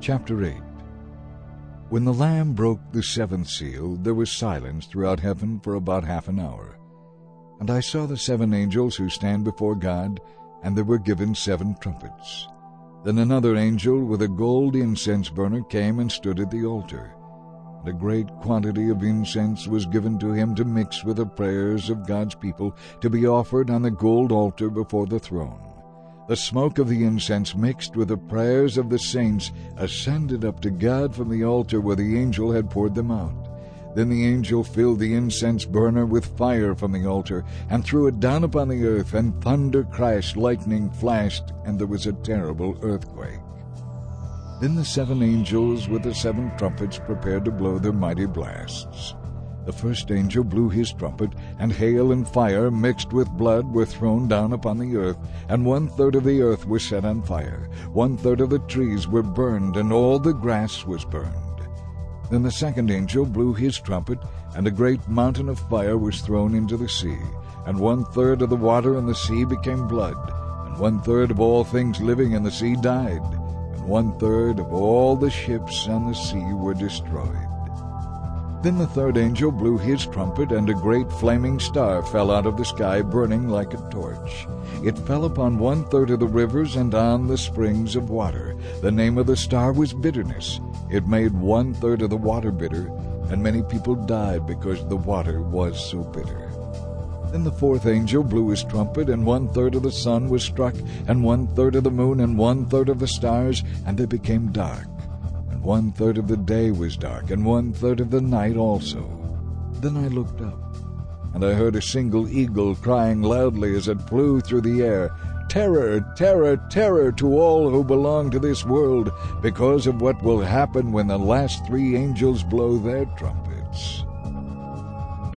Chapter 8. When the Lamb broke the seventh seal, there was silence throughout heaven for about half an hour. And I saw the 7 angels who stand before God, and they were given 7 trumpets. Then another angel with a gold incense burner came and stood at the altar. And a great quantity of incense was given to him to mix with the prayers of God's people, to be offered on the gold altar before the throne. The smoke of the incense mixed with the prayers of the saints ascended up to God from the altar where the angel had poured them out. Then the angel filled the incense burner with fire from the altar and threw it down upon the earth, and thunder crashed, lightning flashed, and there was a terrible earthquake. Then the 7 angels with the 7 trumpets prepared to blow their mighty blasts. The first angel blew his trumpet, and hail and fire mixed with blood were thrown down upon the earth, and 1/3 of the earth was set on fire. 1/3 of the trees were burned, and all the grass was burned. Then the second angel blew his trumpet, and a great mountain of fire was thrown into the sea, and 1/3 of the water in the sea became blood, and 1/3 of all things living in the sea died, and 1/3 of all the ships on the sea were destroyed. Then the third angel blew his trumpet, and a great flaming star fell out of the sky, burning like a torch. It fell upon 1/3 of the rivers and on the springs of water. The name of the star was Bitterness. It made 1/3 of the water bitter, and many people died because the water was so bitter. Then the fourth angel blew his trumpet, and 1/3 of the sun was struck, and 1/3 of the moon, and 1/3 of the stars, and they became dark. 1/3 of the day was dark, and 1/3 of the night also. Then I looked up, and I heard a single eagle crying loudly as it flew through the air, "Terror, terror, terror to all who belong to this world, because of what will happen when the last 3 angels blow their trumpets."